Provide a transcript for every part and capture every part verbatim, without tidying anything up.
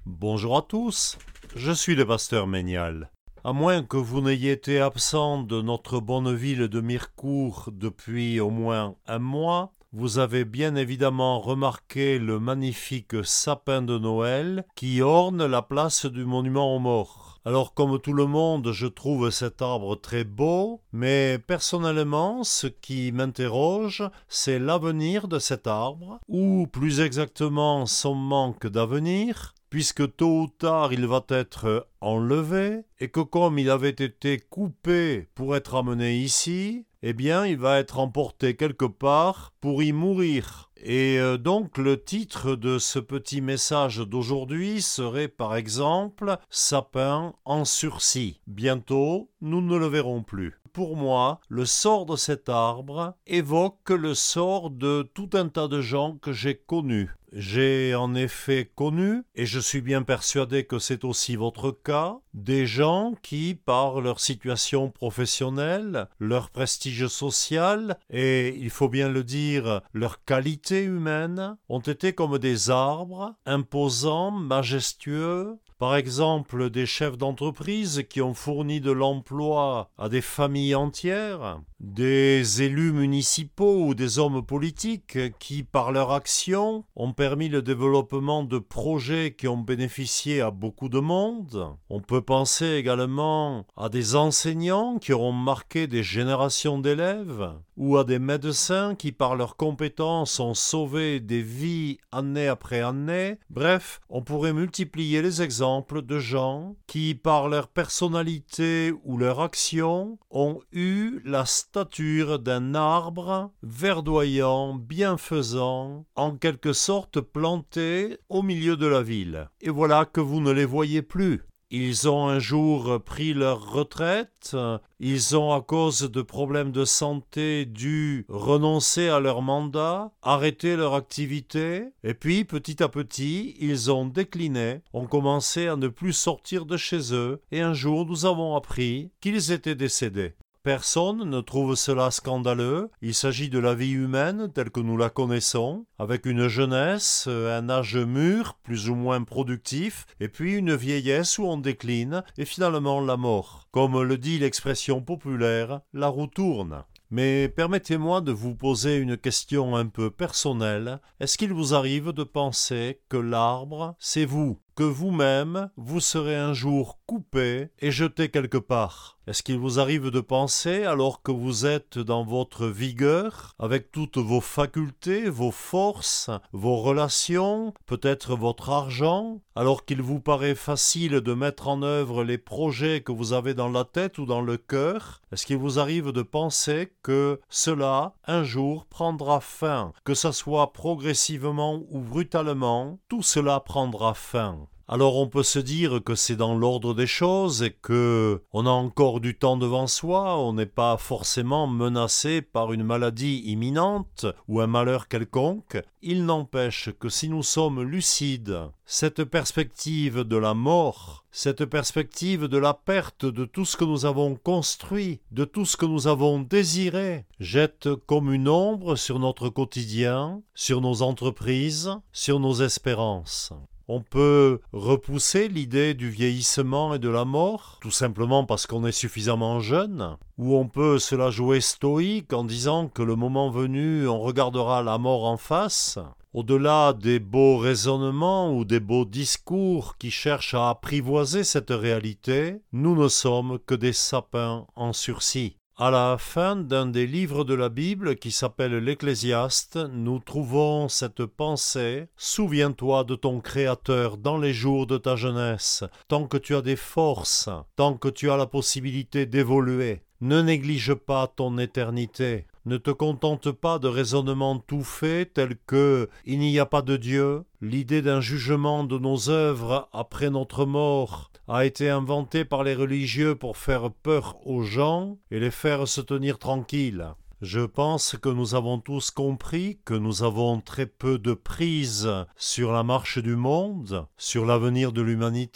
Bonjour à tous, je suis le pasteur Ménial. À moins que vous n'ayez été absent de notre bonne ville de Mirecourt depuis au moins un mois, vous avez bien évidemment remarqué le magnifique sapin de Noël qui orne la place du monument aux morts. Alors comme tout le monde, je trouve cet arbre très beau, mais personnellement, ce qui m'interroge, c'est l'avenir de cet arbre, ou plus exactement son manque d'avenir, puisque tôt ou tard il va être enlevé, et que comme il avait été coupé pour être amené ici, eh bien il va être emporté quelque part pour y mourir. Et euh, donc le titre de ce petit message d'aujourd'hui serait par exemple « Sapin en sursis ». Bientôt, nous ne le verrons plus. Pour moi, le sort de cet arbre évoque le sort de tout un tas de gens que j'ai connus. J'ai en effet connu, et je suis bien persuadé que c'est aussi votre cas, des gens qui, par leur situation professionnelle, leur prestige social et, il faut bien le dire, leur qualité humaine, ont été comme des arbres, imposants, majestueux. Par exemple, des chefs d'entreprise qui ont fourni de l'emploi à des familles entières, des élus municipaux ou des hommes politiques qui, par leur action, ont permis le développement de projets qui ont bénéficié à beaucoup de monde. On peut penser également à des enseignants qui auront marqué des générations d'élèves, ou à des médecins qui, par leurs compétences, ont sauvé des vies année après année. Bref, on pourrait multiplier les exemples de gens qui, par leur personnalité ou leur action, ont eu la stature d'un arbre verdoyant, bienfaisant, en quelque sorte planté au milieu de la ville. Et voilà que vous ne les voyez plus. Ils ont un jour pris leur retraite, ils ont à cause de problèmes de santé dû renoncer à leur mandat, arrêter leur activité, et puis petit à petit, ils ont décliné, ont commencé à ne plus sortir de chez eux, et un jour nous avons appris qu'ils étaient décédés. Personne ne trouve cela scandaleux, il s'agit de la vie humaine telle que nous la connaissons, avec une jeunesse, un âge mûr, plus ou moins productif, et puis une vieillesse où on décline, et finalement la mort. Comme le dit l'expression populaire, la roue tourne. Mais permettez-moi de vous poser une question un peu personnelle. Est-ce qu'il vous arrive de penser que l'arbre, c'est vous, que vous-même, vous serez un jour coupé et jeté quelque part? Est-ce qu'il vous arrive de penser, alors que vous êtes dans votre vigueur, avec toutes vos facultés, vos forces, vos relations, peut-être votre argent, alors qu'il vous paraît facile de mettre en œuvre les projets que vous avez dans la tête ou dans le cœur, est-ce qu'il vous arrive de penser que cela, un jour, prendra fin, que ça soit progressivement ou brutalement, tout cela prendra fin? Alors on peut se dire que c'est dans l'ordre des choses et que on a encore du temps devant soi, on n'est pas forcément menacé par une maladie imminente ou un malheur quelconque. Il n'empêche que si nous sommes lucides, cette perspective de la mort, cette perspective de la perte de tout ce que nous avons construit, de tout ce que nous avons désiré, jette comme une ombre sur notre quotidien, sur nos entreprises, sur nos espérances. On peut repousser l'idée du vieillissement et de la mort, tout simplement parce qu'on est suffisamment jeune, ou on peut se la jouer stoïque en disant que le moment venu, on regardera la mort en face. Au-delà des beaux raisonnements ou des beaux discours qui cherchent à apprivoiser cette réalité, nous ne sommes que des sapins en sursis. À la fin d'un des livres de la Bible qui s'appelle l'Ecclésiaste, nous trouvons cette pensée « Souviens-toi de ton Créateur dans les jours de ta jeunesse, tant que tu as des forces, tant que tu as la possibilité d'évoluer. Ne néglige pas ton éternité. Ne te contente pas de raisonnements tout faits tels que « il n'y a pas de Dieu », l'idée d'un jugement de nos œuvres après notre mort a été inventée par les religieux pour faire peur aux gens et les faire se tenir tranquilles. Je pense que nous avons tous compris que nous avons très peu de prise sur la marche du monde, sur l'avenir de l'humanité,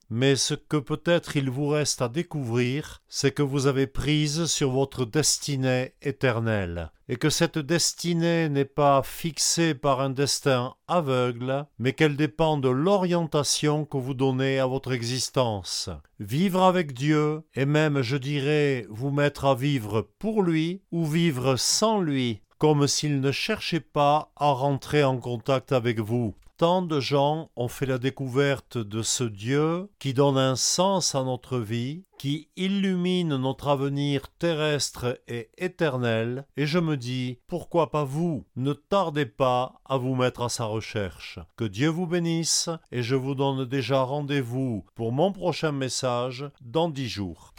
Mais ce que peut-être il vous reste à découvrir, c'est que vous avez prise sur votre destinée éternelle, et que cette destinée n'est pas fixée par un destin aveugle, mais qu'elle dépend de l'orientation que vous donnez à votre existence. Vivre avec Dieu, et même, je dirais, vous mettre à vivre pour lui, ou vivre sans lui, comme s'il ne cherchait pas à rentrer en contact avec vous. Tant de gens ont fait la découverte de ce Dieu qui donne un sens à notre vie, qui illumine notre avenir terrestre et éternel, et je me dis, pourquoi pas vous? Ne tardez pas à vous mettre à sa recherche. Que Dieu vous bénisse, et je vous donne déjà rendez-vous pour mon prochain message dans dix jours.